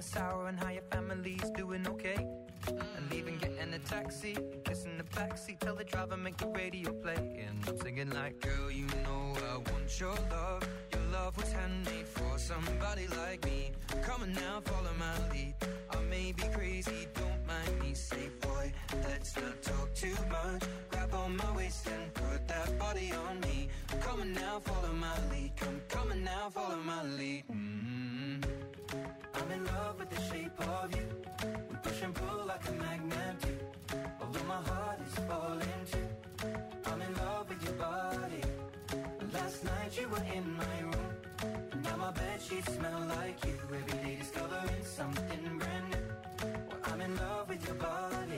sour and how your family's doing okay. And leaving, getting a taxi, kissing the backseat, tell the driver make the radio play. And I'm singing like, girl, you know I want your love. Your love was handmade for somebody like me. Come on now, follow my lead. I may be crazy, don't mind me. Say, boy, let's not talk too much. Grab on my waist and put that body on me. Come on now, follow my lead. Come on now, follow my lead. I'm in love with the shape of you. We push and pull like a magnet do. Although my heart is falling too. I'm in love with your body. Last night you were in my room. Now my bedsheets smell like you. Every day discovering something brand new. Well, I'm in love with your body.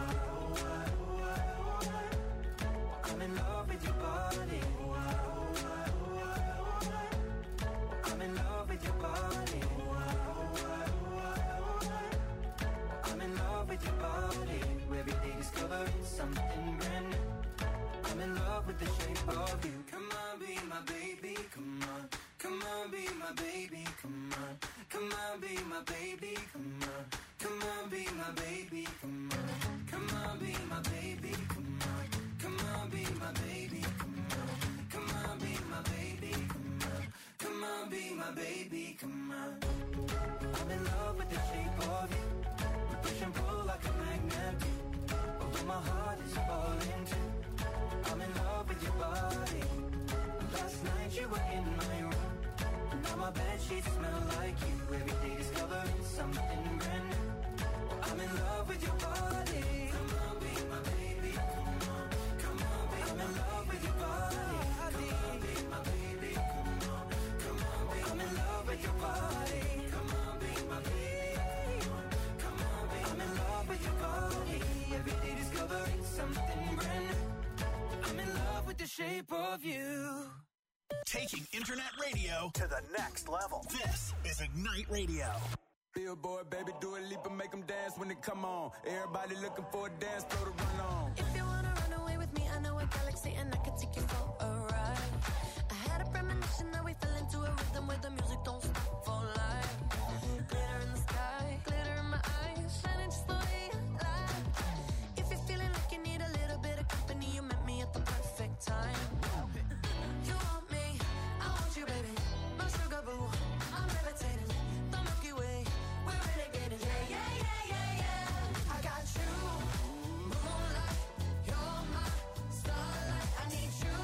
I'm in love with your body. I'm in love with your body. I'm in love with your body. Every day discovering something brand new. I'm in love with the shape of you. Come on, be my baby, come on. Come on, be my baby, come on. Come on, be my baby, come on. Come on, be my baby, come on. Come on, be my baby, come on. Come on, be my baby, come on. Come on, be my baby, come on. Come on, be my baby, come on. I'm in love with the shape of you. We push and pull like a magnet do. Although my heart is falling too. I'm in love with your body. Last night you were in my room. Now my bedsheets smell like you. Every day discovering something brand new. Well, I'm in love with your body. Come on, be my baby. Come on, come on, be I'm in love with your body. Come on, be my baby. Come on, come on, be I'm in love with your body. Come on, be my baby. Come on, be I'm in love with your body. Every day discovering something brand new. I'm in love with the shape of you. Taking internet radio to the next level. This is Ignite Radio. Billboard, baby, do a leap and make them dance when they come on. Everybody looking for a dance floor to run on. If you wanna run away with me, I know a galaxy and I can take you for a ride. I had a premonition that we fell into a rhythm where the music don't stop for life. Glitter in the sky, glitter in my eyes, shining just the way I like. If you're feeling like you need a little bit of company, you met me at the perfect time. You want me, I want you, baby. My sugar boo, I'm levitating. The Milky Way, we're renegading. Yeah, yeah, yeah, yeah, yeah. I got you, moonlight. You're my starlight. I need you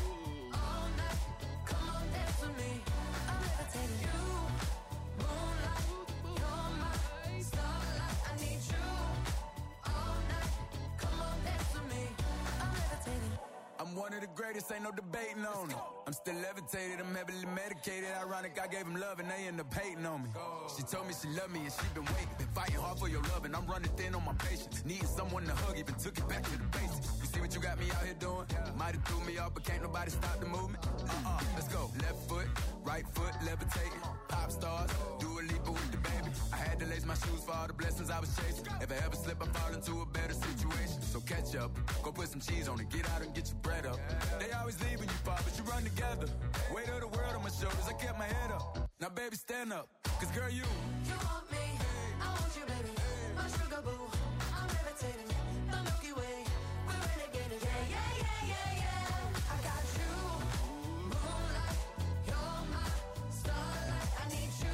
all night. Come on, dance with me. I'm levitating. You, moonlight. You're my starlight. I need you all night. Come on, dance with me. I'm levitating. I'm one of the greatest, ain't no debating on it. I'm still levitated, I'm heavily medicated. Ironic, I gave him love and they end up hating on me. She told me she loved me and she been waiting. Been fighting hard for your love and I'm running thin on my patience. Needing someone to hug, even took it back to the basics. You see what you got me out here doing? Might have threw me off, but can't nobody stop the movement. Let's go. Left foot, right foot, levitating. Pop stars, do a leap with the baby. I had to lace my shoes for all the blessings I was chasing. If I ever slip, I fall into a better situation. So catch up, go put some cheese on it, get out and get your bread up. They always leave when you fall, but you run together. Weight of the world on my shoulders, I kept my head up. Now baby, stand up, cause girl, you want me, I want you, baby. My sugar boo, I'm levitating. The Milky Way, we're renegading. Yeah, yeah, yeah, yeah, yeah. I got you, moonlight. You're my starlight. I need you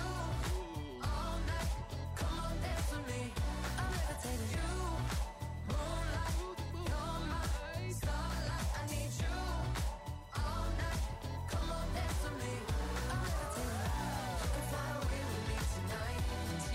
all night. Come on, dance with me. I'm levitating. You, moonlight. You're my starlight. I need you all night. Come on, dance with me. I'm levitating. You can fly away with me tonight.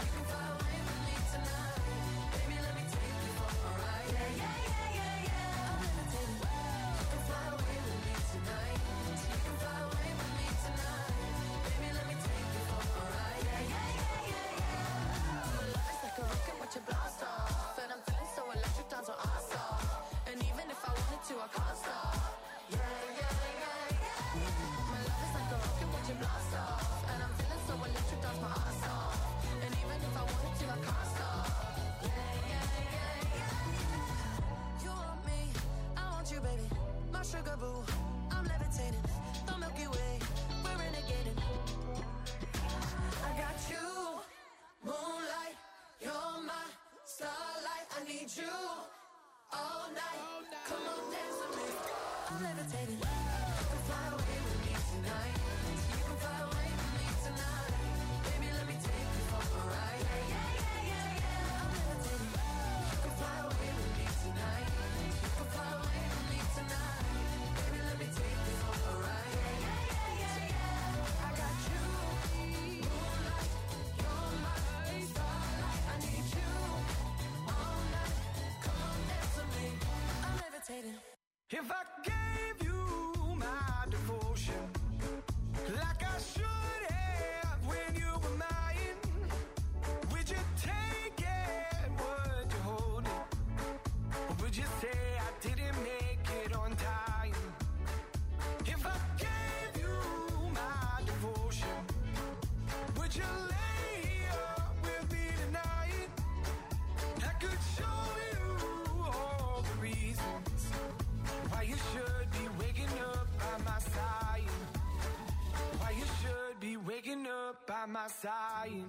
need you all night. Come on, dance with me. I'm levitating. You can fly away with me tonight. You can fly away with me tonight. Baby, let me take you for a ride. Yeah, yeah, yeah, yeah. I'm levitating. You can fly away with me tonight. You can fly away with me tonight. Baby, let me take you for a ride. Yeah, yeah, yeah, yeah. I got you. Moonlight, you're my starlight. I need you all night. Come on, dance with me. I'm levitating. If I gave you my devotion, like I should have when you were mine, would you take it? Would you hold it? Or would you say I didn't make it on time? If I gave you my devotion, would you lay up with me tonight? I could show you all the reasons why you should be waking up by my side. Why you should be waking up by my side.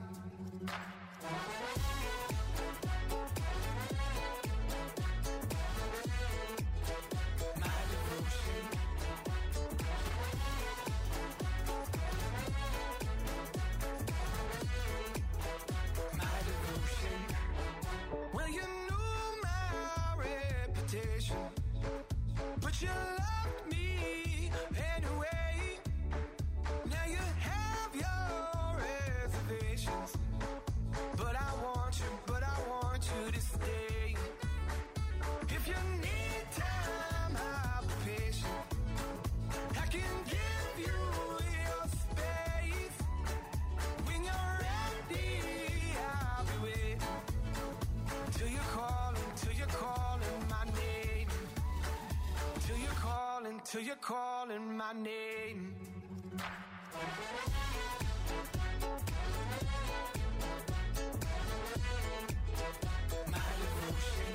My devotion. My devotion. Well, you knew my reputation, but you loved me anyway. Now you have your reservations, but I want you to stay. If you need time, I'll be patient. I can give you your space. When you're ready, I'll be waiting till you're calling my name. Till you're calling my name. My devotion.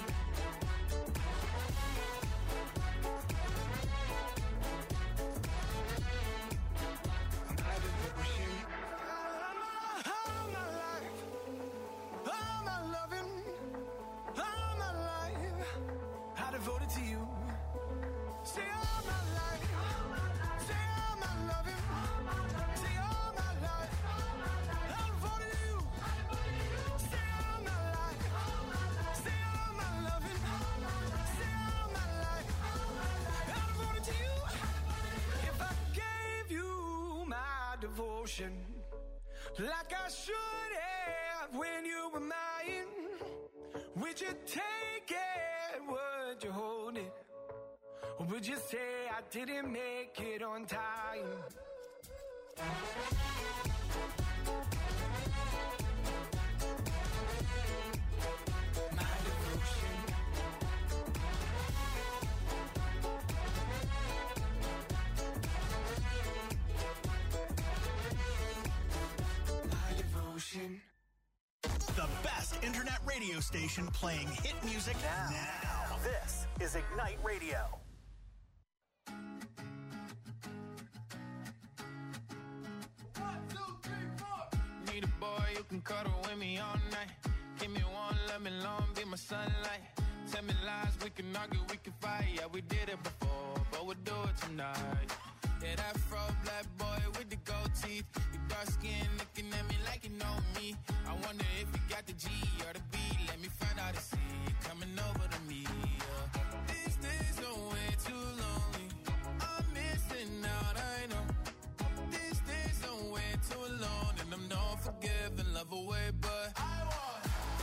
My devotion. All my life, all my loving, all my life, I devoted to you. Say all my life, say all my loving, say all my life, I devoted to you. Say all my life, say all my loving, say all my life, I devoted to you. If I gave you my devotion, like I should have when you were mine, would you take it? Would you hold it? Or would you say I didn't make it on time? My devotion. My devotion. The best internet radio station playing hit music now. This is Ignite Radio. Need a boy who can cuddle with me all night. Give me one, let me long, be my sunlight. Tell me lies, we can argue, we can fight. Yeah, we did it before, but we'll do it tonight. Yeah, that fro black boy with the gold teeth. Your dark skin looking at me like you know me. I wonder if you got the G or the B. Let me find out and see you coming over to me. Yeah. These days are way too lonely. I'm missing out, I know. These days are way too alone, and I'm not forgiving, love away, but I want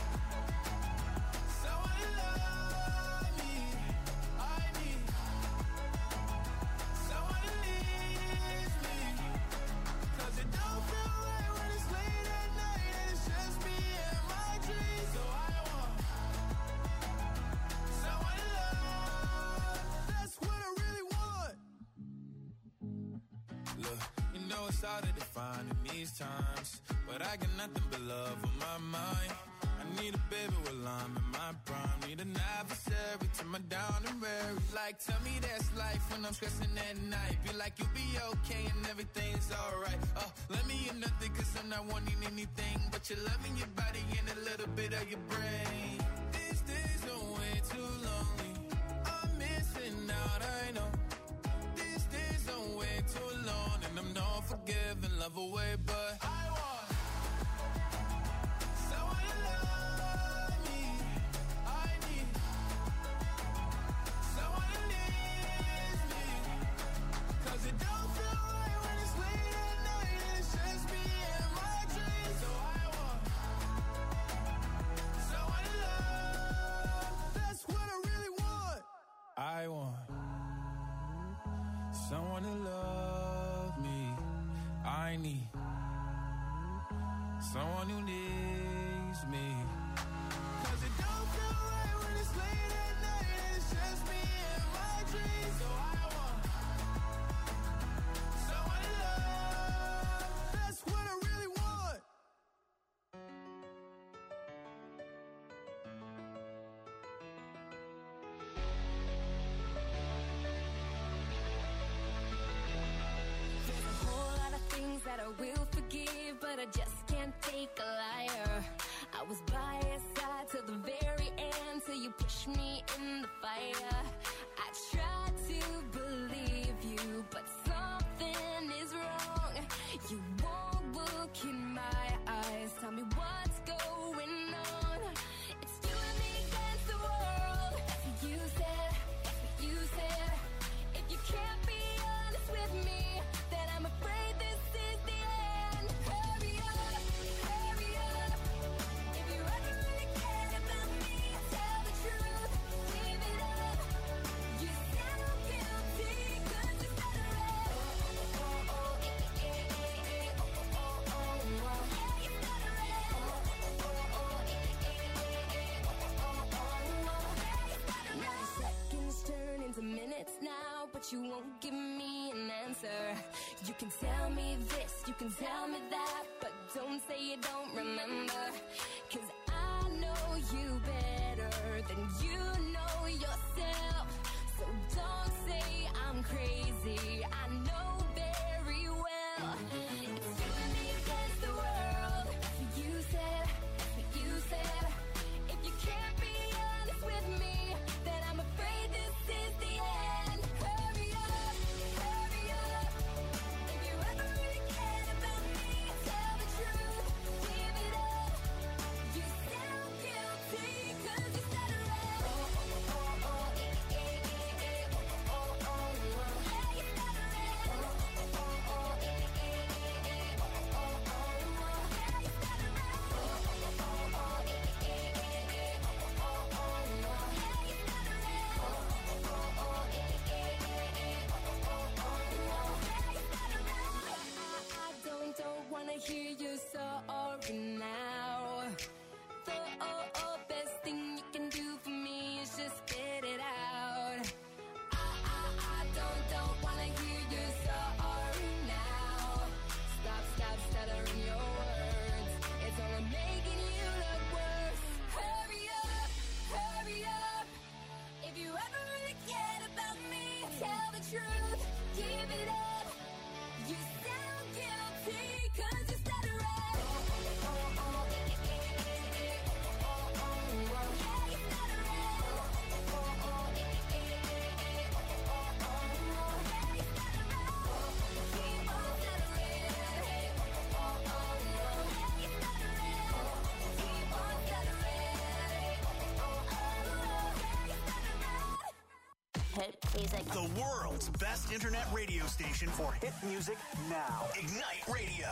someone to love me. I need someone to leave me, 'cause it don't feel right when it's late at night and it's just me and my dreams. So I want someone to love. That's what I really want. Look, you know it's hard to define in these times, but I got nothing but love on my mind. I need a baby while I'm in my prime. Need an adversary to my down and weary. Like, tell me that's life when I'm stressing at night. Be like, you'll be okay and everything's alright. Let me in nothing, 'cause I'm not wanting anything but your love in your body and a little bit of your brain. These days don't love away, but I want someone to love me. I need someone who needs me. 'Cause it don't feel right when it's late at night and it's just me and my dreams. So I want someone to love. That's what I really want. I want someone to love me. I need someone who needs me. 'Cause it don't feel right when it's late at night and it's just me and my dreams. So I want someone to love. That's what I really want. There's a whole lot of things that I will forgive, but I just can't take a liar. I was by your side till the very end, till you pushed me in the fire. I tried to believe you, but something is wrong. You won't look in my eyes. Tell me what's going on. It's you and me against the world. That's what you said. That's what you said. If you can't be honest with me, then I'm afraid this is the end. Hurry up, hurry up. If you ever really cared about me, tell the truth, give it up. You sound guilty 'cause you stutter it. Oh, oh, oh, eh, eh, eh, eh, oh, oh, oh, oh, oh. Yeah, you stutter it. Oh, oh, oh, eh, eh, eh, eh, oh, oh, oh, oh. Yeah, you stutter it. Now the seconds turn into minutes now, but you won't give me an answer. You can tell me this, you can tell me that, but don't say you don't remember. 'Cause I know you better than you know yourself. So don't say I'm crazy, I know very well. It's you and me against the world. That's what you said, that's what you said. If you can't be honest with me, then I'm afraid this is the end. Hurry up, hurry up. If you ever really cared about me, tell the truth, give it up. You sound guilty 'cause you stutter it. Oh, oh, oh, oh, eh, eh, eh, eh, oh, oh, oh, oh. Yeah, you stutter it. Oh, oh, oh, eh, eh, eh, eh, oh, oh, oh, oh. Yeah, you stutter it. Oh, oh, oh, eh, eh, eh, eh, oh, oh, oh, oh. Yeah, you stutter it. Oh, oh, oh, eh, eh, eh, eh, oh, oh, oh, oh. Yeah, you stutter it. I don't wanna hear you sorry now. The best thing you can do for me is just spit it out. I don't wanna hear you sorry now. Stop stuttering your words. It's only making you look worse. Hurry up, hurry up. If you ever really cared about me, tell the truth, give it up. You sound guilty 'cause you stutter it. Oh, oh, oh, oh, eh, eh, eh, eh, oh, oh, oh, oh. Yeah, you stutter it. Oh, oh, oh, eh, eh, eh, eh, oh, oh, oh, oh. Yeah, you stutter it. Keep on stuttering. Oh, oh, oh, oh. Yeah, you stutter it. Keep on stuttering. Oh, oh, oh, oh. Yeah, you stutter it. Hit music. The world's best internet radio station for hit music now. Ignite Radio.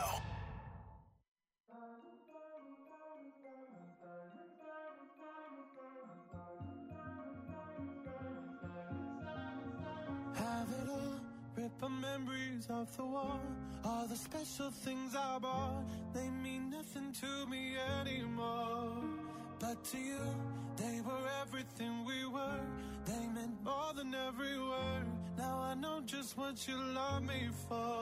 Have it all, rip our memories off the wall. All the special things I bought, they mean nothing to me anymore. But to you, they were everything we were. They meant more than every word. Now I know just what you love me for.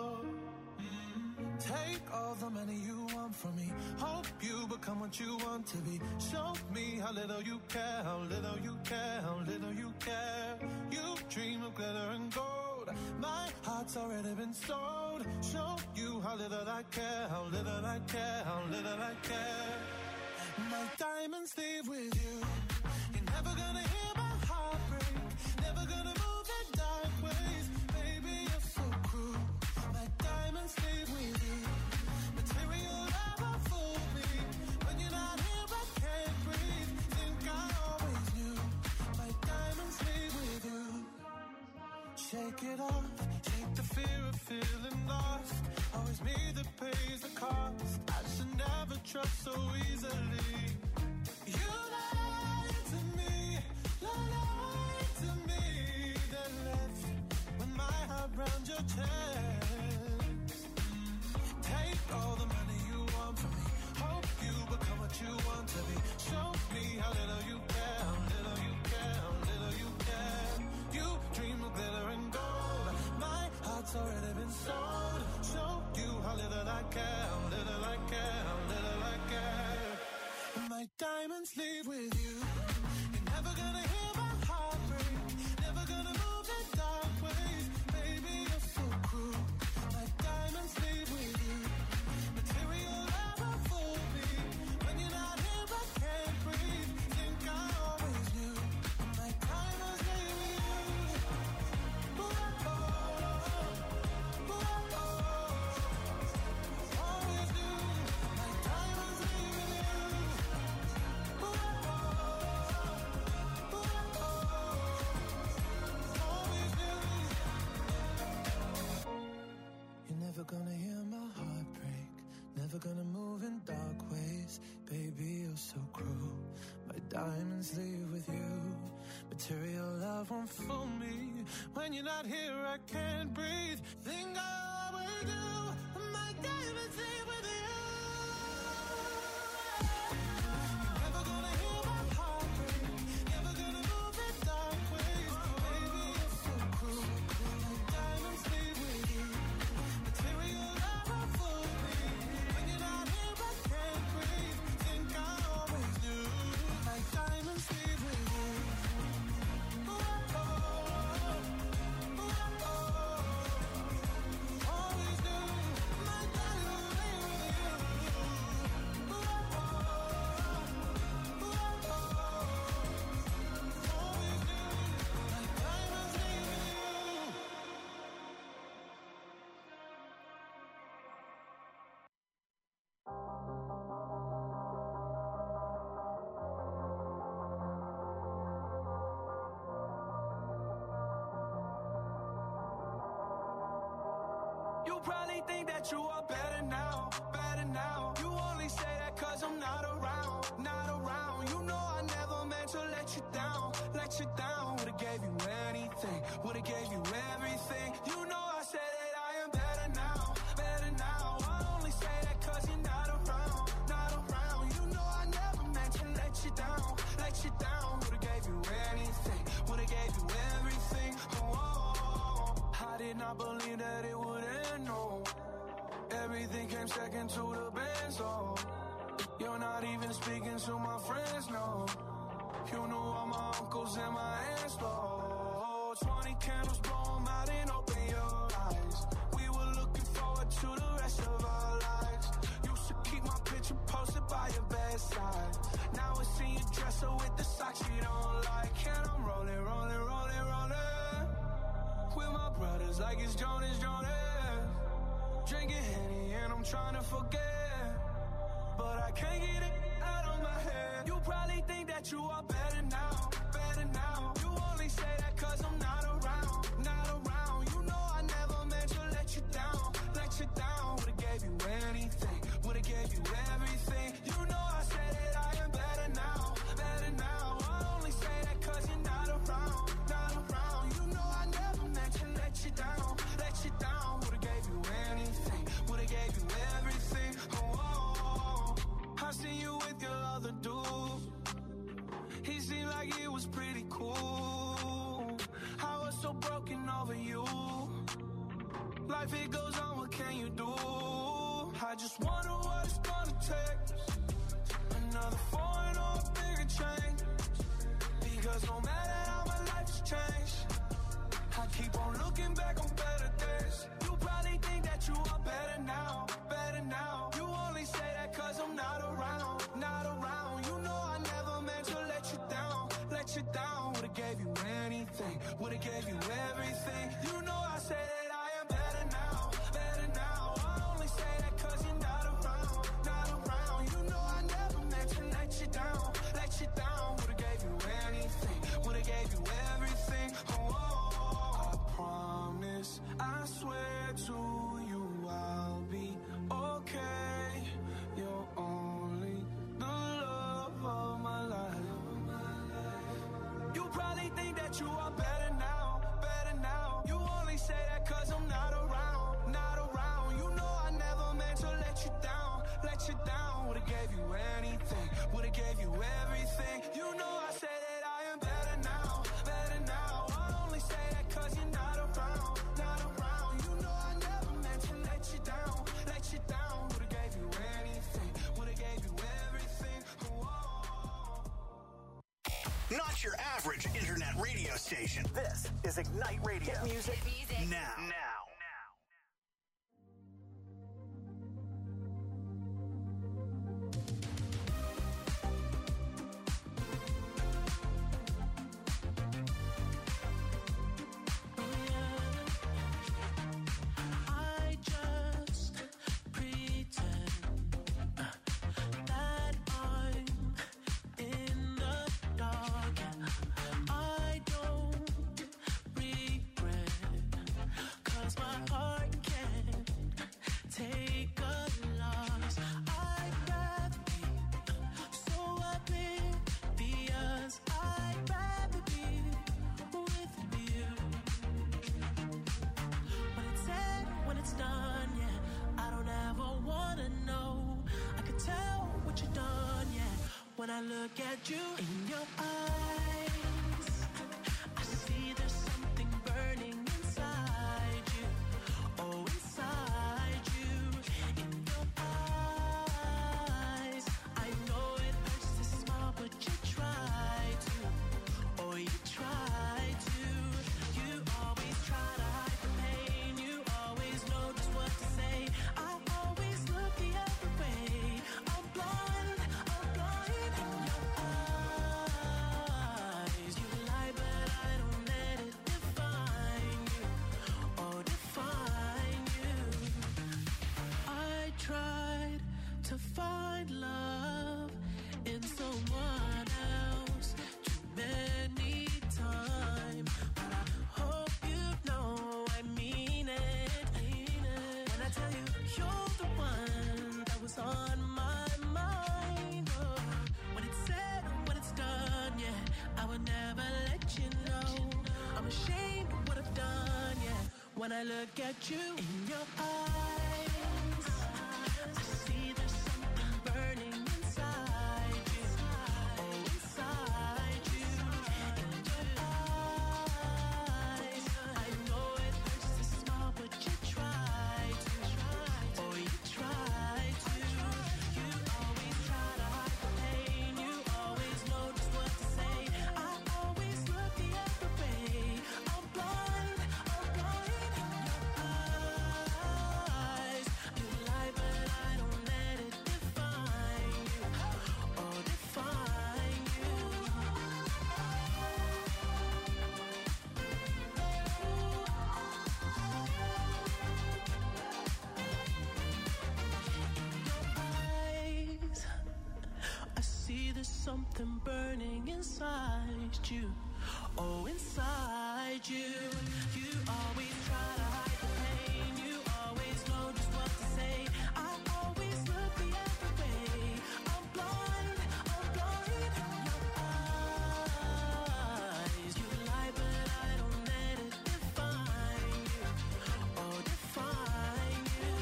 Take all the money you want from me. Hope you become what you want to be. Show me how little you care, how little you care, how little you care. You dream of glitter and gold. My heart's already been sold. Show you how little I care, how little I care, how little I care. My diamonds leave with you. You're never gonna hear my heart break. Never gonna move in dark ways. Baby, you're so cruel. My diamonds leave with you. it off. Shake the fear of feeling lost. Always me that pays the cost. I should never trust so easily. You lied to me, lied to me. Then left with my heart round your chest. Take all the money you want from me. Hope you become what you want to be. Show me how little you care, how little you care, how little you care. You dream of glitter and gold. My heart's already been sold. Show you how little I care, how little I care, how little I care. And my diamonds leave with you. You're never gonna hear my heart break. Never gonna move in dark ways. Baby, you're so cruel. My diamonds leave with you. Material never fooled me. When you're not here, I can't breathe. Think I always knew. My diamonds leave with you. Ooh, oh, oh, ooh, oh, oh. Always knew. My diamonds leave with you. Ooh, oh, oh, ooh, oh, oh. Always knew. You're never gonna hear my heart break. Never gonna move in dark ways. Baby, you're so cruel. My diamonds leave with you. Material love won't fool me. When you're not here, I can't breathe. Think I always do. My diamonds leave with you. You're never gonna hear my heart break. Never gonna move in dark ways. Baby, you're so cruel. My diamonds leave with you. Material love won't fool me. When you're not here, I can't breathe. Think I always knew. My diamonds leave with you. Ooh, oh, oh, ooh, oh, oh. Always knew. My diamonds leave with you. Ooh, oh, oh, ooh, oh, oh. Always knew. My diamonds leave with you. You probably think that you are better now, better now. You only say that cause I'm not around, not around. You know I never meant to let you down, let you down. Would've gave you anything, would've gave you everything. You know I said that I am better now, better now. I only say that cause you're not around, not around. You know I never meant to let you down, let you down. Would've gave you anything, would've gave you everything. Oh, I did not believe that it would end, no. Everything came second to the benzo. You're not even speaking to my friends, no. You knew all my uncles and my aunts, though. 20 candles, blow 'em out and open your eyes. We were looking forward to the rest of our lives. Used to keep my picture posted by your bedside. Now I see you dresser with the socks you don't like. And I'm rolling, rolling, rolling, rolling with my brothers like it's Jonas, Jonas. Drinking Henny and I'm trying to forget, but I can't get it out of my head. You probably think that you are better now, better now. You only say that cause I'm not around, not around. You know I never meant to let you down, let you down. Would've gave you anything, would've gave you everything. You know I said that I am better now, better now. I only say that cause you're not around, not around. You know I never meant to let you down, let you down. Would've gave you anything, would've gave you everything. Oh, oh, oh. I seen you with your other dude. He seemed like it was pretty cool. I was so broken over you. Life it goes on, what can you do? I just wonder what it's gonna take. Another foreign or a bigger change. Because no matter how my life's changed, I keep on looking back on better days. You probably think that you are better now, better now. You only say that cause I'm not around, not around. You know I never meant to let you down, let you down. Would've gave you anything, would've gave you everything. You know I said that I am better now, better now. I only say that cause you're not around, not around. You know I never meant to let you down, let you down. Would've gave you anything, would've gave you everything. Oh, oh, oh. I promise you are better now, better now. You only say that cause I'm not around, not around. You know I never meant to let you down, let you down. Would've gave you anything, would've gave you everything. You know I say that I am better now, better now. I only say that cause you're not around, not around. You know I never meant to let you down, let you down. Would've gave you anything, would've gave you everything. Whoa. Not your average internet radio station. This is Ignite Radio. Hit music now. I just pretend that I'm in the dark, and I don't regret, 'cause my heart can't take a loss. I'd rather be so oblivious. I'd rather be with you. When it's said, when it's done, yeah, I don't ever wanna know. I could tell what you've done, yeah, when I look at you in your eyes. I see there's something burning inside you. Oh, inside you, in your eyes. I know it hurts to smile, but you try to. Oh, you try to. You always try to hide the pain. You always know just what to say. I always look the other way. I'm blind in your eyes. You lie, but I don't let it define you. Oh, define you. I tried to find love in someone else too many times, but I hope you know I mean it. When I tell you you're the one that was on my mind. Oh, when it's said and when it's done, yeah, I would never let you know. I'm ashamed of what I've done, yeah, when I look at you in your eyes. I see there's something burning inside you. Oh, inside you, in your eyes. I know it hurts to smile, but you try to. Oh, you try to. You always try to hide the pain. You always know just what to say. I always look the other way. I'm blind in your eyes. You lie, but I don't let it define you. Oh, define you. Eyes, I see there's something burning inside you. Oh, inside you. You always try to hide the pain. You always know just what to say. I always look the other way. I'm blind in your eyes. You lie, but I don't let it define you. Oh, define you.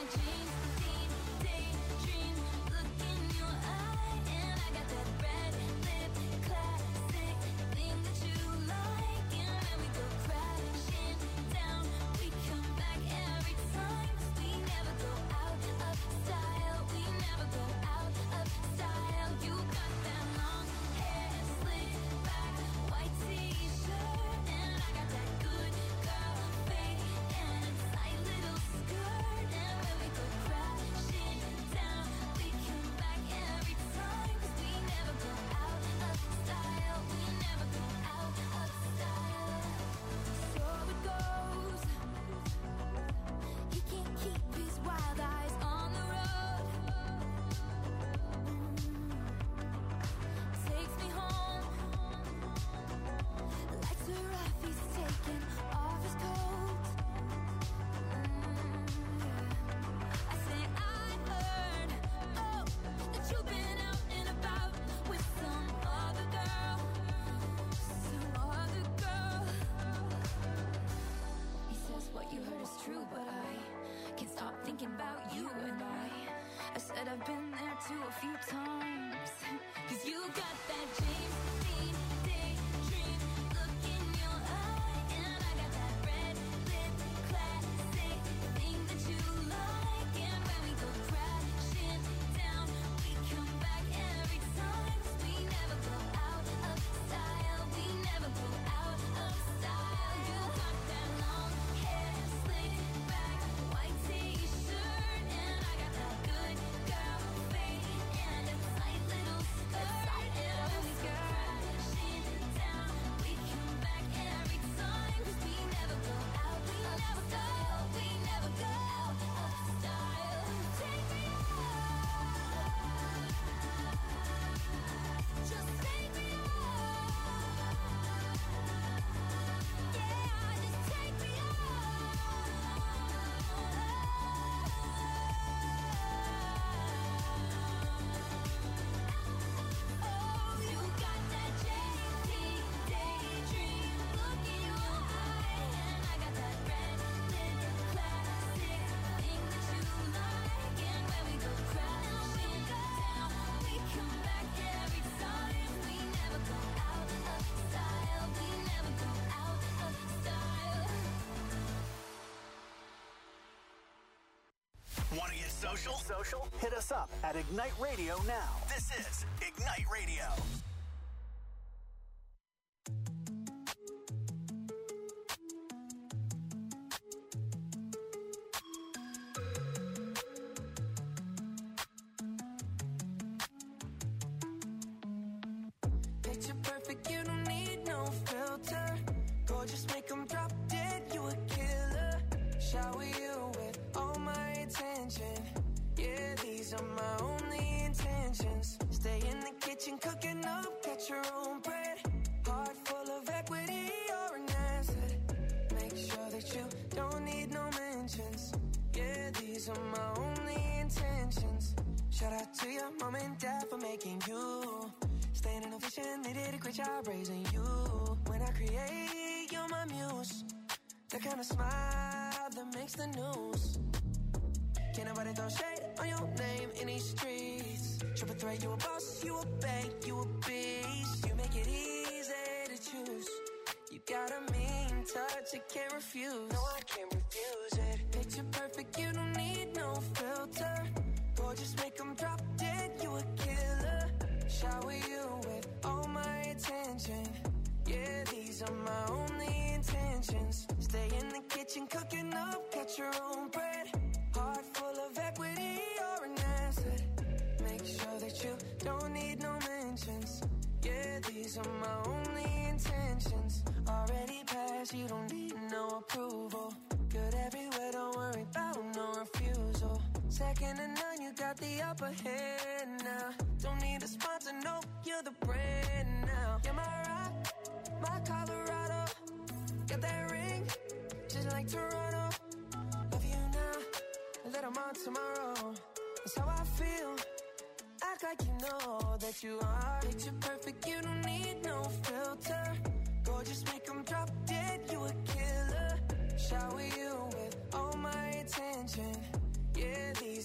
that dream, daydream look in your eye, and I got that red lip classic thing that you like, and when we go crashing down, we come back every time, 'cause we never go out of style, we never go out of style. You got that long hair slicked back, white t-shirt, and I got that good girl fade and a tight little skirt, and when we go crashing down, we come back every time, 'cause we never go out of style, we never go out of style. So it goes, he can't keep his wild eyes on the road. Takes me home, lights are off, he's taking off his coat. I say I heard, oh, that you've been out and about with some other girl, some other girl. He says what you heard is true, but I can't stop thinking about you, and I said I've been there too a few times, 'cause you got that James Dean daydream look in your eye, and I got that red lip classic thing that you like, and when we go crashing down, we come back every time, 'cause we never go out of style, we never go out of style. You got that long hair slicked back, white t-shirt, and I got that good girl fade and a tight little skirt, and when we go crashing down, we come back every time, 'cause we never go out of style, we never go out of style. Take me out, just take me out, yeah, just take me out. Oh, you got that JT daydream look in your eye, and I got that red lip classic thing that you like, and when we go crashing down, we come back every time, we never go out of style, we never go out of style. Want to get social? Hit us up at Ignite Radio now. This is Ignite Radio. Picture perfect, you don't need no filter. Gorgeous, make 'em drop dead, you a killer. Shower you with all my attention. Yeah, these are my only intentions. Stay in the kitchen, cooking up, get your own bread. Heart full of equity, you're an asset. Make sure that you don't need no mentions. Yeah, these are my only intentions. Shout out to your mom and dad for making you. Staying in a vision, they did a great job raising you. When I create, you're my muse. The kind of smile that makes the news. Can't nobody throw shade on your name in these streets. Triple threat, you a boss, you a bank, you a beast. You make it easy to choose. You got a mean touch, I can't refuse. No, I can't refuse it. Picture perfect, you don't need no filter. Gorgeous, make 'em drop dead, you a killer. Shower you with all my attention. Yeah, these are my only intentions. Stay in the kitchen, cooking up, get your own bread. Heart full of equity, you're an asset. Make sure that you don't need no mentions. Yeah, these are my only intentions. Already passed, you don't need no approval. Good everywhere, don't worry about no refusal. Second to none, you got the upper hand now. Don't need a sponsor, no, you're the brand now. You're my rock, my Colorado. Got that ring, just like Toronto. Love you now, that I'm on tomorrow. That's how I feel. Act like you know that you are. Picture perfect, you don't need no filter. Gorgeous, make 'em drop dead, you a killer. Shower you with all my attention. Yeah,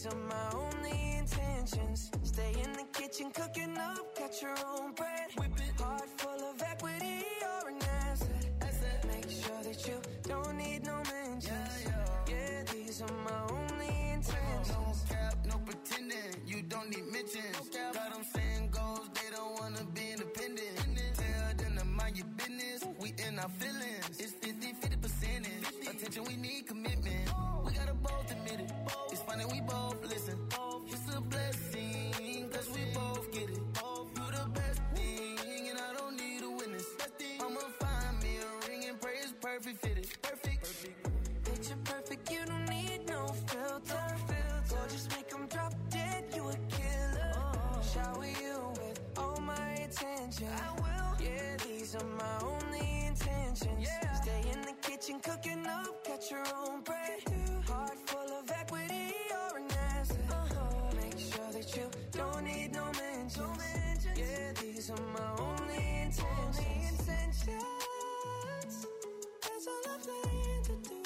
are my only intentions. Stay in the kitchen cooking up, got your own bread. Whip it. Heart full of equity, you're an asset. Make sure that you don't need no mentions. Yeah, these are my only intentions. No cap, no pretending, you don't need mentions. Got them saying goals, they don't wanna be independent. Tell them to mind your business, we in our feelings. It's 50% attention, we need commitment. We gotta both admit it. It's funny we both listen. It's a blessing, cause we both get it. You the best thing, and I don't need a witness. I'ma find me a ring and pray it's perfect fitted. Perfect. Picture perfect, you don't need no filter. Or just make them drop dead, you a killer. Shower you with all my attention. I will. Yeah, these are my only intentions. Stay in the kitchen cooking up, got your own bread. Heart full of equity, you're an asset. Make sure that you don't need no mentions. Yeah, these are my only intentions. That's all I'm planning to do.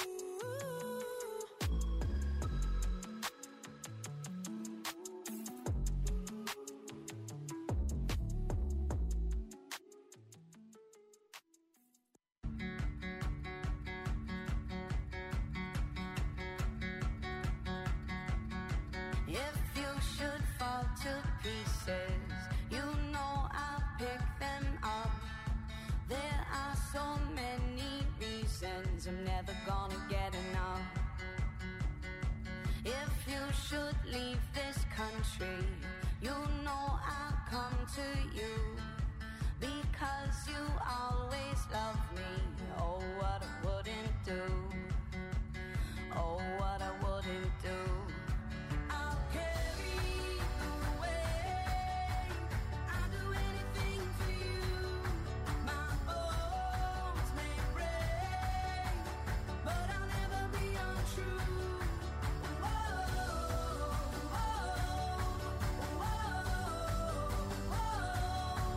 If you should fall to pieces, you know I'll pick them up. There are so many reasons I'm never gonna get enough. If you should leave this country, you know I'll come to you. Because you always love me. Oh, what I wouldn't do. Oh, what I wouldn't do. I'll carry you away. I'll do anything for you. My bones may break, but I'll never be untrue.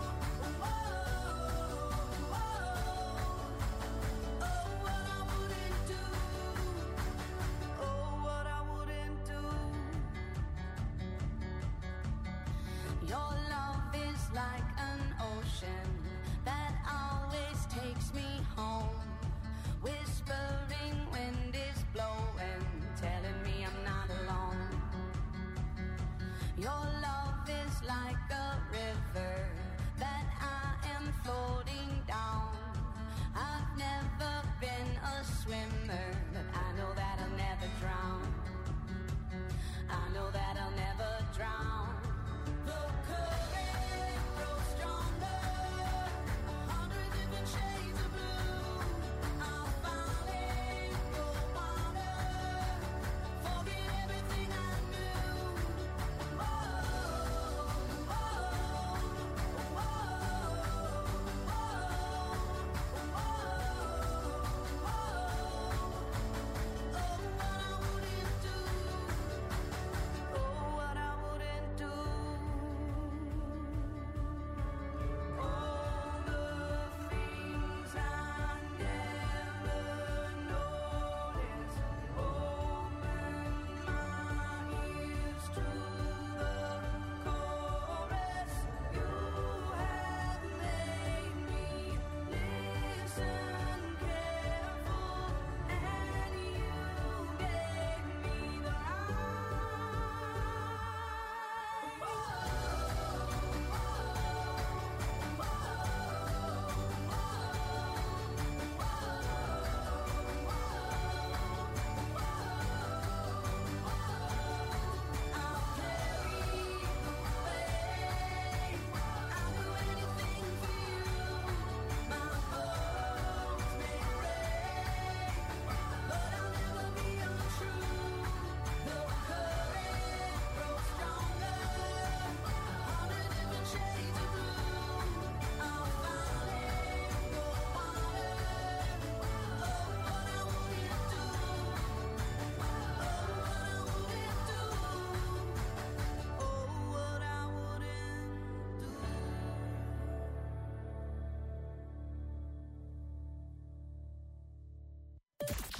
Oh, what I wouldn't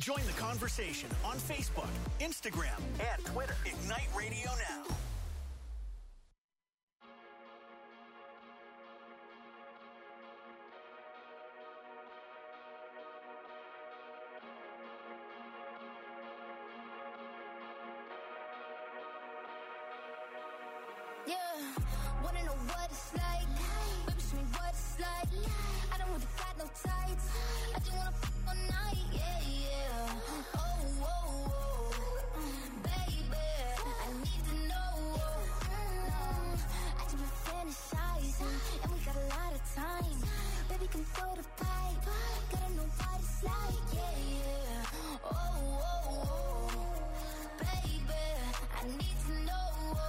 Join the conversation on Facebook, Instagram, and Twitter. Ignite Radio Now. Wanna know what it's like? Baby, show me what it's like. I don't really got no tights. I just wanna f*** all night, yeah. Oh, baby, I need to know. I just been fantasizing, and we got a lot of time. Baby, come throw the pipe. Gotta know what it's like, yeah. Oh, baby, I need to know.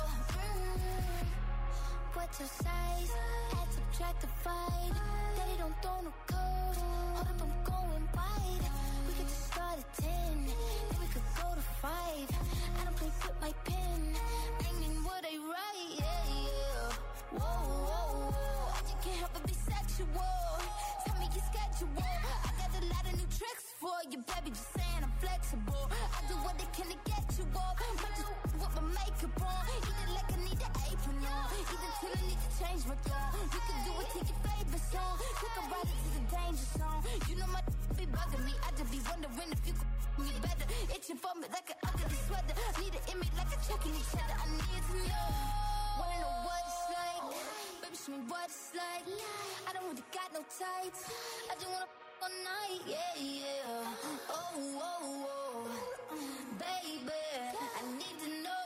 What's your size? Add, subtract, divide. Daddy don't throw no code. Hold up, I'm going wide. We could just start at 10, then we could go to 5. I don't play with my pen. Bringing what I write, yeah. Whoa. I just can't help but be sexual. Tell me your schedule. I got a lot of new tricks for you, baby. Just saying I'm flexible. I do what they can to get you up. Might just with my makeup on. Eat it like I need an apron on. Eat it till I need to change my tone. You can do it to your favorite song. Take a ride into the danger zone. You know my be bugging me. I just be wondering if you could me better. Itching for me like an ugly sweater. Need an image like a checking each other. I need to know. Wanna know what it's like? Baby, show me what it's like. I don't really got no tights. I just wanna all night, yeah. Oh, baby, I need to know.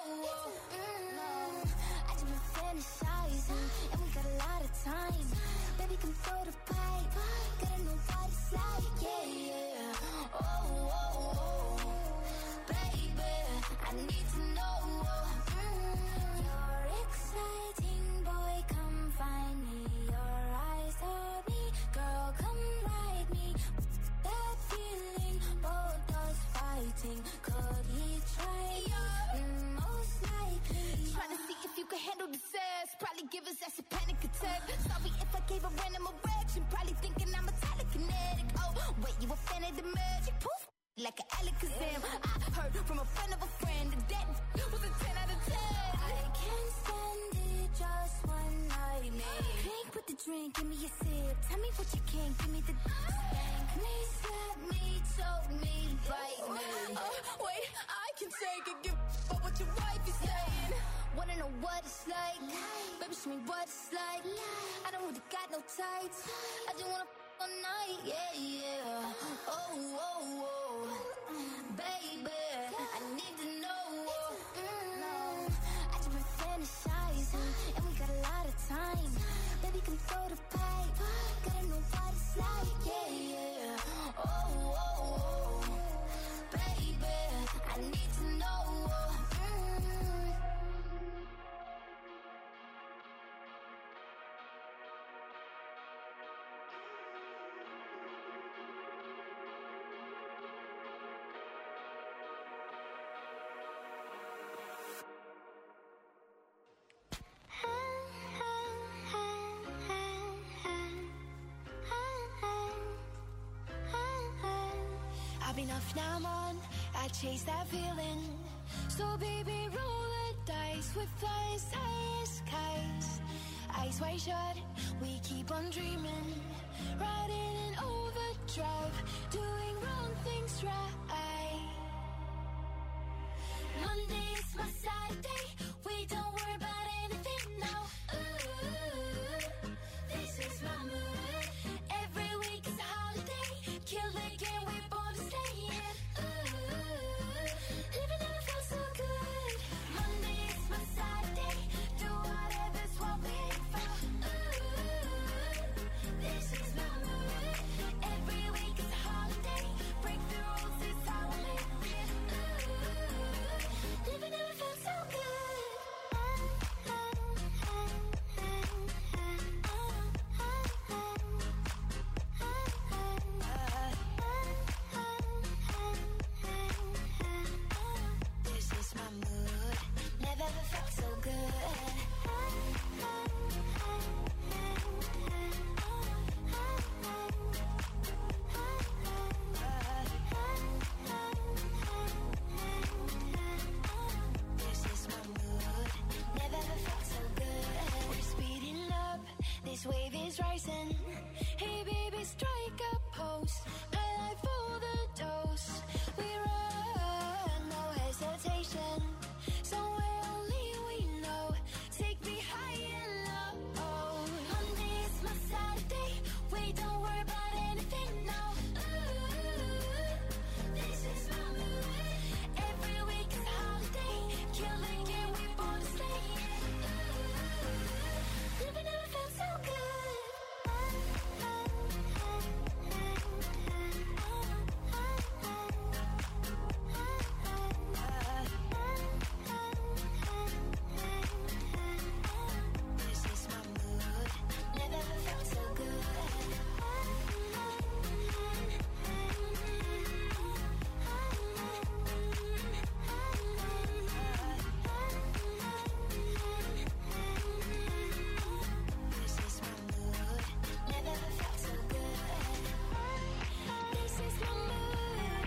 I just been fantasizing, and we got a lot of time. Baby, come throw the pipe. Gotta know what it's like, yeah. Oh, baby, I need to know. You're exciting, boy, come find me. Your eyes on me, girl, come ride me. That feeling, both us fighting. Could he try you? Most likely. Trying to see if you can handle the sass. Probably give us that's a panic attack. Sorry if I gave a random erection. Probably thinking I'm a telekinetic. Oh, wait, you a fan of the magic? Poof, like an Alakazam. I heard from a friend of a friend that was a 10 out of 10. I can't stand it, just one night, man. Drink with the drink, give me a sip. Tell me what you can, give me the spank me, slap me, choke me, bite me. Wait, I can take it, give but what your wife is saying. Wanna know what it's like? Baby, show me what it's like. I don't really got no tights. I just wanna all night, yeah. Oh, baby, I need to know. I just been fantasizing, and we got a lot of time. Baby, come throw the pipe. Gotta know what it's like, yeah. Oh, baby, I need to know. I've been off, now I'm on. I chase that feeling. So baby, roll the dice with flying skies. Eyes wide shut, we keep on dreaming. Riding in overdrive, doing wrong things right. Monday's my side day. We don't worry about anything now. Ooh, this is my mood. Every week is a holiday. Kill the game, we're born to stay in. Ooh, living never felt so good. Monday is my side day. Do whatever's what we aim for. Ooh, this is my mood. Every week is a holiday. Break the rules, it's our sensation. Hey baby, strike a pose. I like for the dose. We run, no hesitation. Somewhere only we know. Take me high and low. Monday is my Saturday. We don't worry about anything now. This is my mood. Every week is a holiday. Kill the game, we born to stay. Never felt so good. This is my mood. Never felt so good. This is my mood. Never felt so good. This is my mood.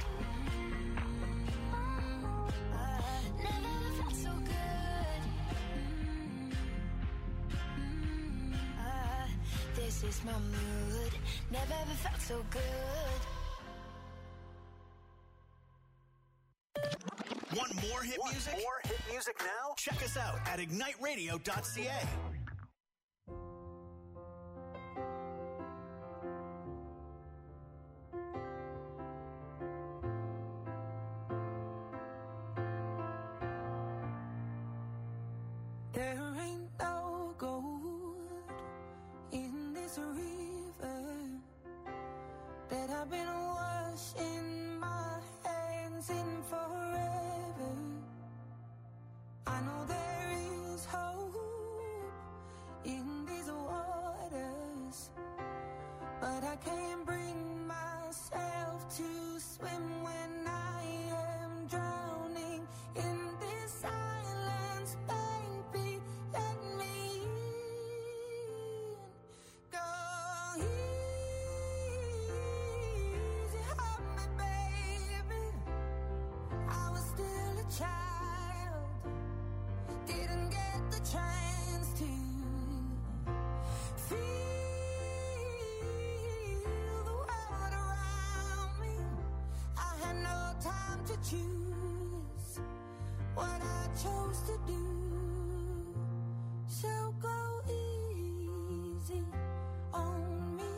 Never felt so good. This is my mood. Never ever felt so good. Want more hit music? More hit music now? Check us out at igniteradio.ca. There ain't no gold in this river that I've been washing my hands in forever. I know there is hope in these waters, but I can't bring myself to swim when I am drowning in this silence. Baby, let me in. Go easy on me, baby. I was still a child, didn't get the chance to feel the world around me. I had no time to choose what I chose to do. So go easy on me.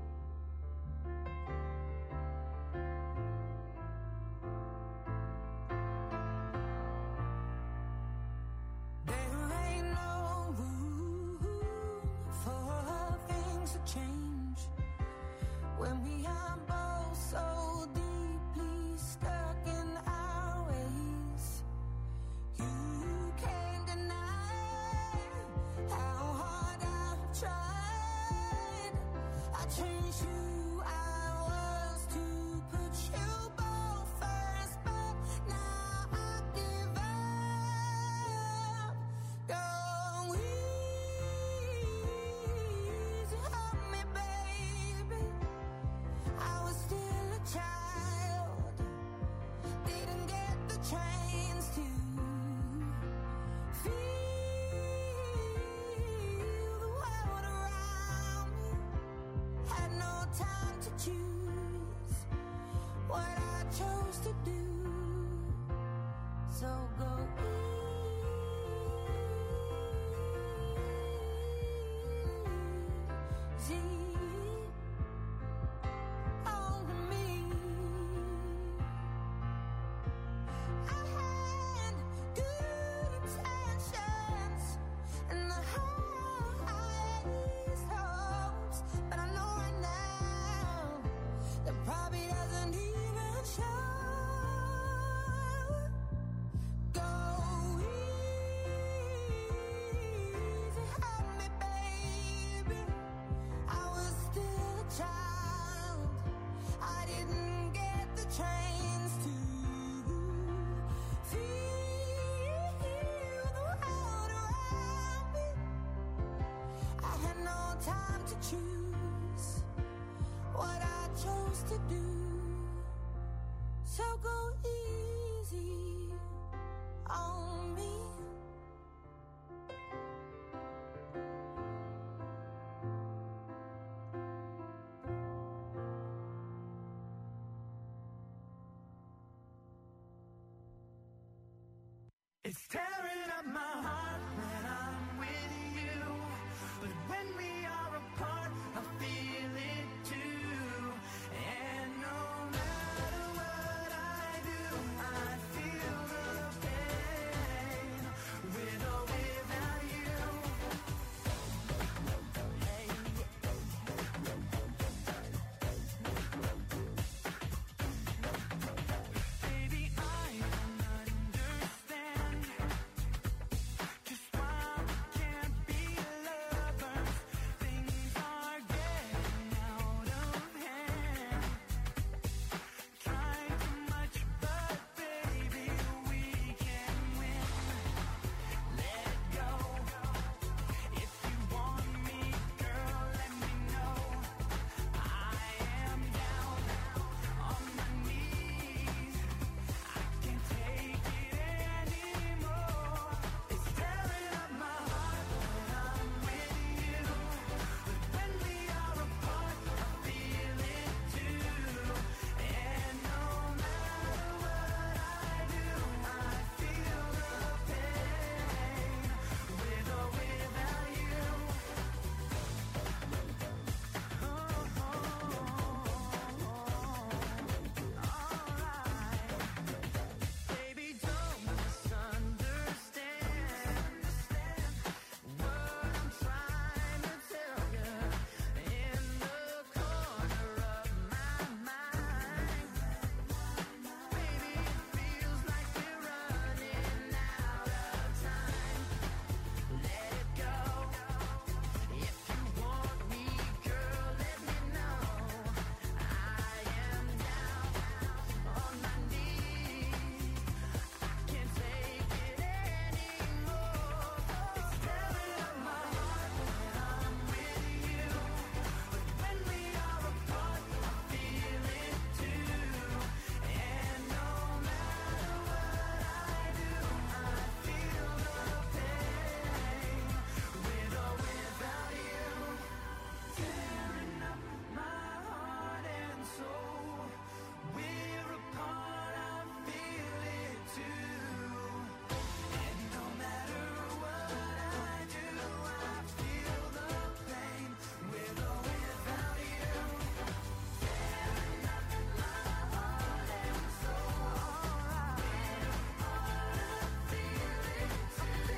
There ain't no room for things to change when we are both so deeply stuck in our ways. You can't deny how hard I've tried. I changed who I was to put you both first, but now I give up. Go easy on me, baby. I was still a child, didn't get the chance to feel the world around me. Had no time to choose what I chose to do. So go easy on me. I had good intentions and the highest hopes, but I know right now that probably doesn't even show. Go easy on me, baby. I was still a child, I didn't get the chance to feel the world around me. I had no time to choose what I chose to do. So go easy on me. It's tearing up my heart when I'm with you, but when we are apart, I feel it too. And no matter what I do, I feel the pain, with or without you. Baby, I don't understand just why we can't be lovers. Things are getting out of hand. Trying too much, but baby, we can win. Let it go. If you want me, girl, let me know. I am down on my knees. I can't take it anymore. It's tearing up my heart when I'm with you, but when we are apart, I feel it too. And no matter what I do, I feel the pain, with or without you. Baby, don't misunderstand what I'm trying to tell you. In the corner of my mind, baby, it feels like we're running out of time. Let it go. If you want me, girl, let me know. I am down on my knees. I can't take it anymore. It's tearing up my heart when I'm with you, but when we are apart, I feel it too. And no matter what I do, I feel the pain, with or without you. Tearing up my heart and soul. We're apart, I feel it too. And no matter what I do, I feel the pain, with or without you. Tearing up my heart and soul. We're apart, I feel it too.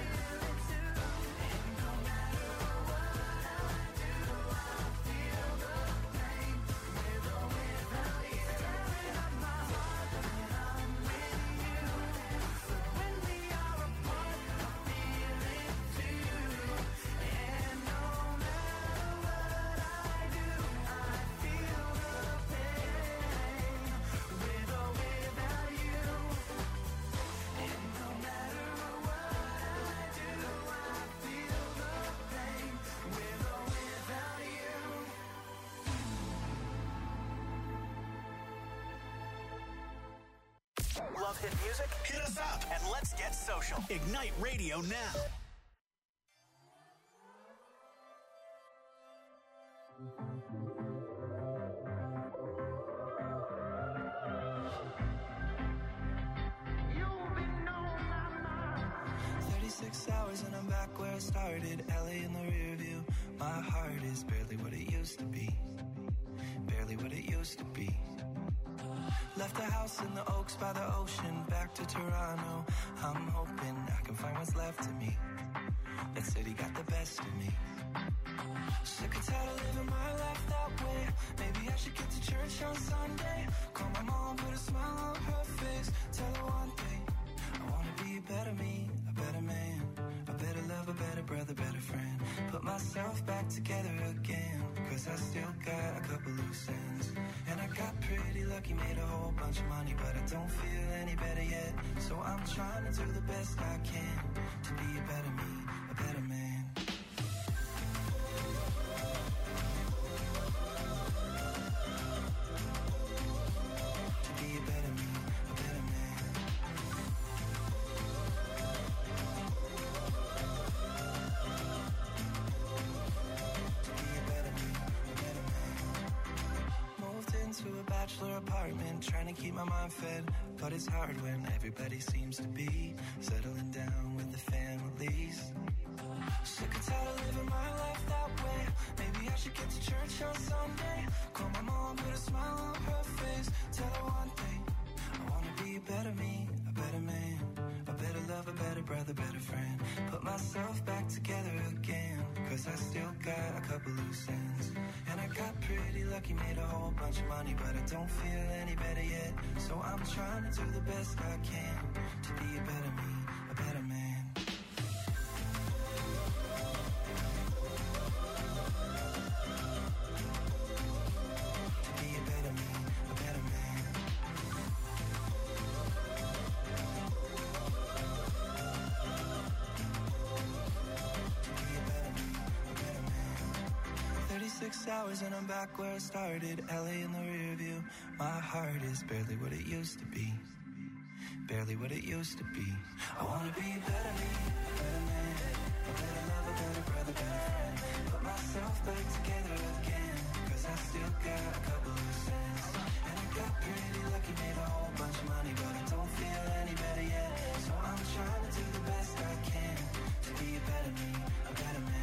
And no matter what I do, I feel the pain, with or without you. Tearing up my heart when I'm with you, but when we are apart, I feel it too. And no matter what I do, I feel the pain, with or without you. And no matter what I do, I feel the pain, with or without you. Love hit music? Hit us up and let's get social. Ignite Radio now. You've been on my mind. 36 hours and I'm back where I started. LA in the rear view. My heart is barely what it used to be. Barely what it used to be. Left the house in the Oaks by the ocean. Back to Toronto. I'm hoping I can find what's left of me. That city got the best of me. Sick and tired of living my life that way. Maybe I should get to church on Sunday. Call my mom, put a smile on her face. Tell her one thing, I wanna be a better me, a better man, a better love, a better brother, better friend. Put myself back together again, 'cause I still got a couple loose ends. And I got pretty lucky, made a whole bunch of money, but I don't feel any better yet. So I'm trying to do the best I can to be a better me, a better man. To be a better me, a better man. To be a better me, a better man. Moved into a bachelor apartment, trying to keep my mind fed. But it's hard when everybody seems to be settling down. brother, better friend. Put myself back together again, cause I still got a couple loose ends. And I got pretty lucky, made a whole bunch of money, but I don't feel any better yet. So I'm trying to do the best I can to be a better me, a better man. Hours and I'm back where I started. LA in the rear view. My heart is barely what it used to be. Barely what it used to be. I wanna be a better me, a better man, a better lover, better brother, better friend. Put myself back together again, cause I still got a couple loose ends. And I got pretty lucky, made a whole bunch of money, but I don't feel any better yet. So I'm trying to do the best I can to be a better me, a better man.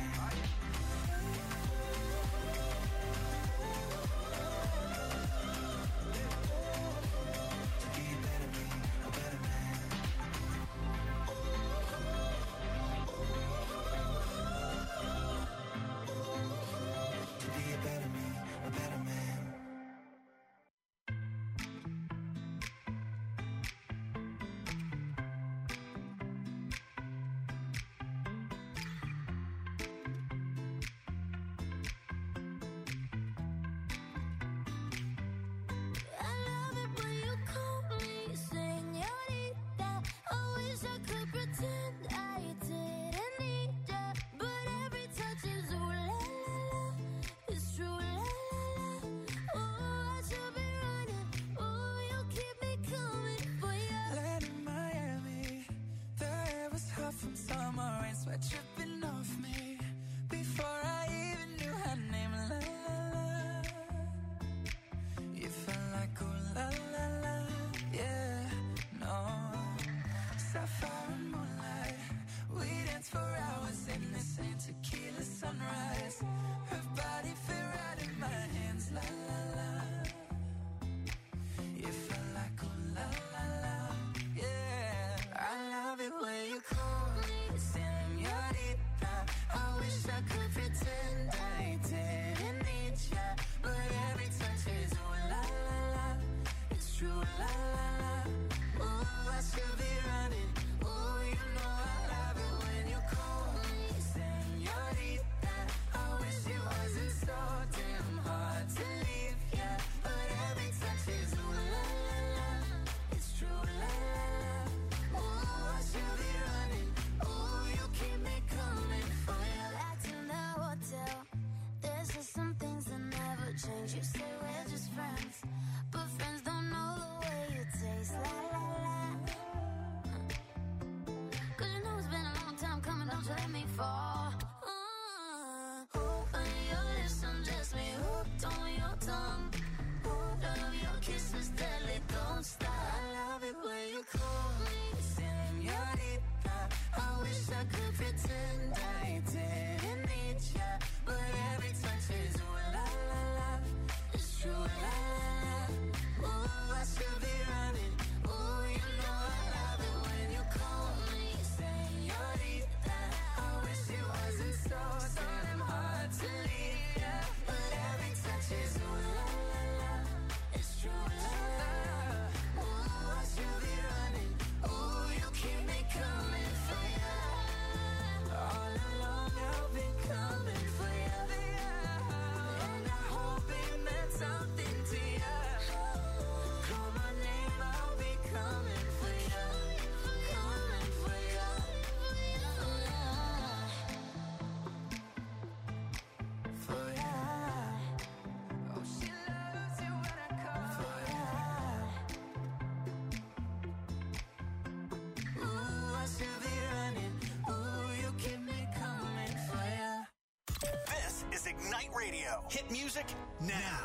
From summer rain, sweat dripping off me before I even knew her name. La la la, you felt like oh la la la, yeah, no. Sapphire and moonlight, we danced for hours in the same tequila sunrise. Her body fit right in my hands. La la la, you felt like oh la la la, yeah. I love it when you call. I wish I could pretend I didn't need ya, but every touch is ooh la la la, it's true la la la. Ooh, I should be running. Ooh, you know I love it when you call me señorita. I wish it wasn't so damn hard to leave ya, but every touch is ooh la la la, it's true la la la. Ooh, I should be running. Ooh, you keep me coming. There's just some things that never change. You say we're just friends, but friends don't know the way you taste. La la la. Cause you know it's been a long time coming, don't you let me fall. On your lips, undress me, hooked on your tongue. Love your kisses, deadly, don't stop. I love it when you call me señorita. I wish I could pretend I didn't need ya, but every touch is ooh la la la, it's true la la la. Ooh, I should be running. Ooh, you know I love it when you call me señorita. I wish it wasn't so damn hard to leave ya, but every touch is ooh la la la, it's true la la la. Ooh, I should be running. Ooh, you keep me coming for ya. All along I've been coming for ya, and I hope it meant something to ya. Call my name, I'll be coming for ya, coming for ya. For ya. Oh, she loves it when I call for ya. Ooh, I should be running. Ooh, you keep me coming for ya. This is Ignite Radio. Hit music now.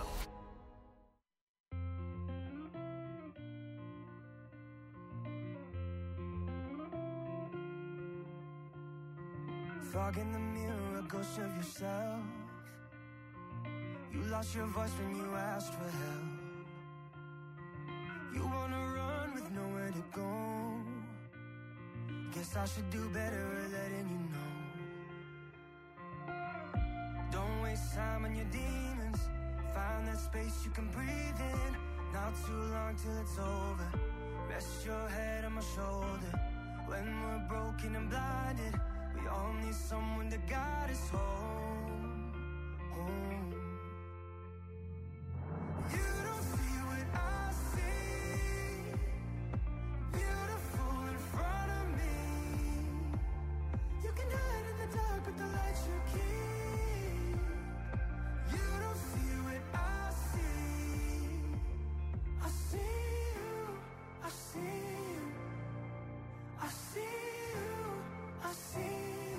Fog in the mirror, a ghost of yourself. You lost your voice when you asked for help. You wanna run with nowhere to go. Guess I should do better at letting you know. Don't waste time on your demons. Find that space you can breathe in. Not too long till it's over. Rest your head on my shoulder. When we're broken and blinded, we all need someone to guide us home. Home. You don't see what I see. Beautiful in front of me. You can hide in the dark, but the light you keep. You don't see what I see. I see you, I see you, I see you, I see you.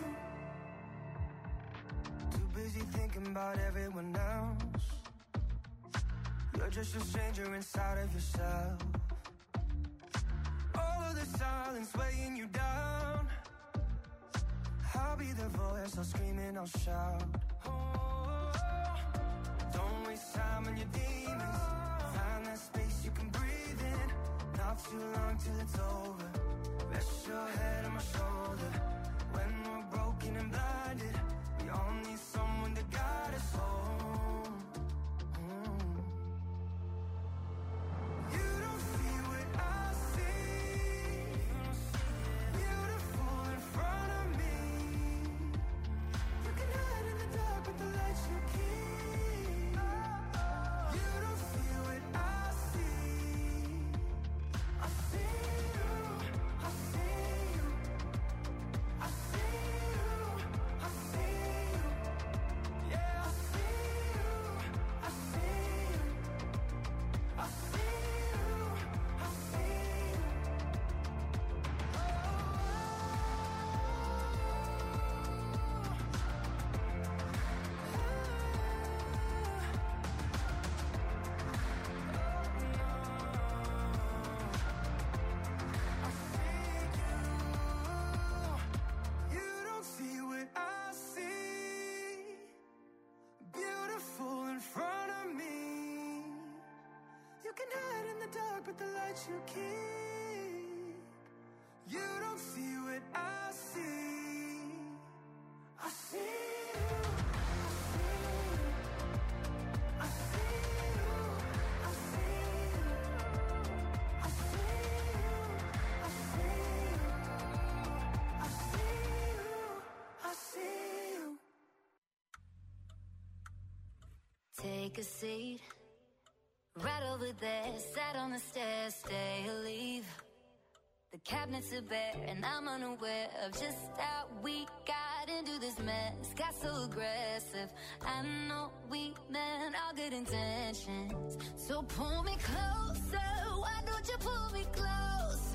Too busy thinking about everyone else. You're just a stranger inside of yourself. All of the silence weighing you down. I'll be the voice, I'll scream and I'll shout. Oh, don't waste time on your demons. Find that space you can breathe in. Not too long till it's over. Rest your head on my shoulder. When we're broken and blinded, we all need someone to guide us home. You don't see what I see. Beautiful in front of me. You can hide in the dark, but the light you keep. You don't see what I see. I see you, I see you, I see you, I see you. Yeah, I see you, I see you, I see you, I see you. You don't see what I see. Beautiful in front of me. You can hide in the dark, but the light you keep. You don't see what I see. I see you. I see you. I see you. I see you. I see you. I see you. I see you. Take a seat, right over there, sat on the stairs, stay or leave. The cabinets are bare and I'm unaware of just how we got into this mess. Got so aggressive, I know we meant all good intentions. So pull me closer, why don't you pull me closer?